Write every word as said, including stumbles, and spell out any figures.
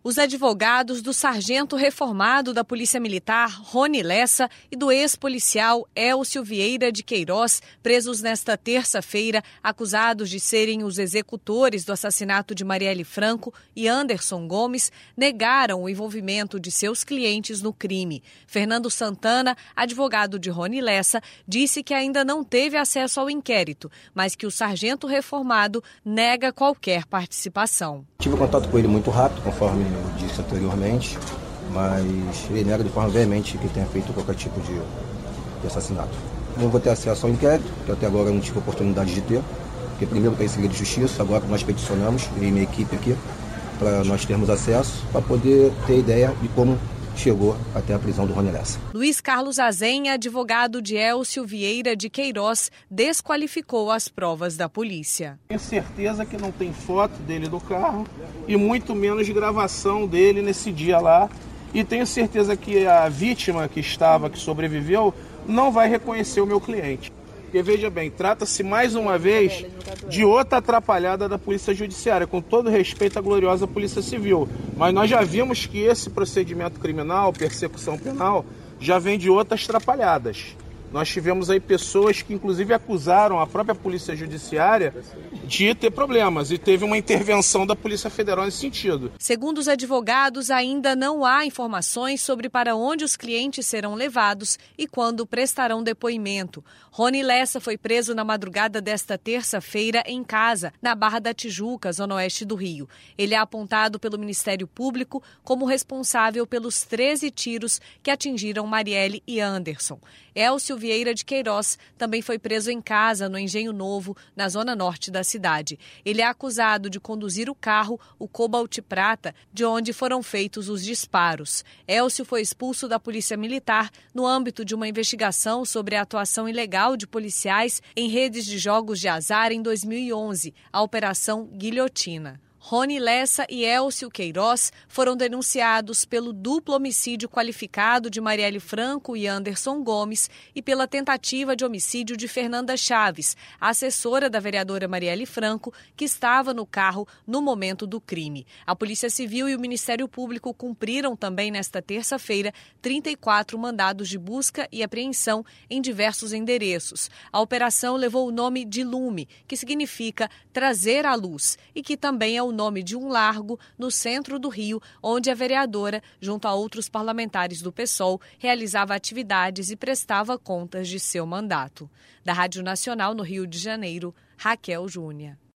Os advogados do sargento reformado da Polícia Militar, Rony Lessa, e do ex-policial Elcio Vieira de Queiroz, presos nesta terça-feira, acusados de serem os executores do assassinato de Marielle Franco e Anderson Gomes, negaram o envolvimento de seus clientes no crime. Fernando Santana, advogado de Rony Lessa, disse que ainda não teve acesso ao inquérito, mas que o sargento reformado nega qualquer participação. Tive contato com ele muito rápido, conforme eu disse anteriormente, mas ele nega de forma veemente que tenha feito qualquer tipo de, de assassinato. Não vou ter acesso ao inquérito, que até agora eu não tive oportunidade de ter, porque primeiro está em segredo de justiça, agora nós peticionamos, eu e minha equipe aqui, para nós termos acesso, para poder ter ideia de como chegou até a prisão do Rony Lessa. Luiz Carlos Azenha, advogado de Elcio Vieira de Queiroz, desqualificou as provas da polícia. Tenho certeza que não tem foto dele no carro e muito menos gravação dele nesse dia lá. E tenho certeza que a vítima que estava, que sobreviveu, não vai reconhecer o meu cliente. Porque, veja bem, trata-se mais uma vez de outra atrapalhada da Polícia Judiciária, com todo respeito à gloriosa Polícia Civil. Mas nós já vimos que esse procedimento criminal, persecução penal, já vem de outras atrapalhadas. Nós tivemos aí pessoas que inclusive acusaram a própria Polícia Judiciária de ter problemas e teve uma intervenção da Polícia Federal nesse sentido. Segundo os advogados, ainda não há informações sobre para onde os clientes serão levados e quando prestarão depoimento. Rony Lessa foi preso na madrugada desta terça-feira em casa, na Barra da Tijuca, zona oeste do Rio. Ele é apontado pelo Ministério Público como responsável pelos treze tiros que atingiram Marielle e Anderson. Elcio Vieira de Queiroz também foi preso em casa, no Engenho Novo, na zona norte da cidade. Ele é acusado de conduzir o carro, o Cobalt Prata, de onde foram feitos os disparos. Elcio foi expulso da Polícia Militar no âmbito de uma investigação sobre a atuação ilegal de policiais em redes de jogos de azar em dois mil e onze, a Operação Guilhotina. Rony Lessa e Elcio Queiroz foram denunciados pelo duplo homicídio qualificado de Marielle Franco e Anderson Gomes e pela tentativa de homicídio de Fernanda Chaves, assessora da vereadora Marielle Franco, que estava no carro no momento do crime. A Polícia Civil e o Ministério Público cumpriram também nesta terça-feira trinta e quatro mandados de busca e apreensão em diversos endereços. A operação levou o nome de Lume, que significa trazer à luz, e que também é o nome de um largo no centro do Rio, onde a vereadora, junto a outros parlamentares do PSOL, realizava atividades e prestava contas de seu mandato. Da Rádio Nacional no Rio de Janeiro, Raquel Júnior.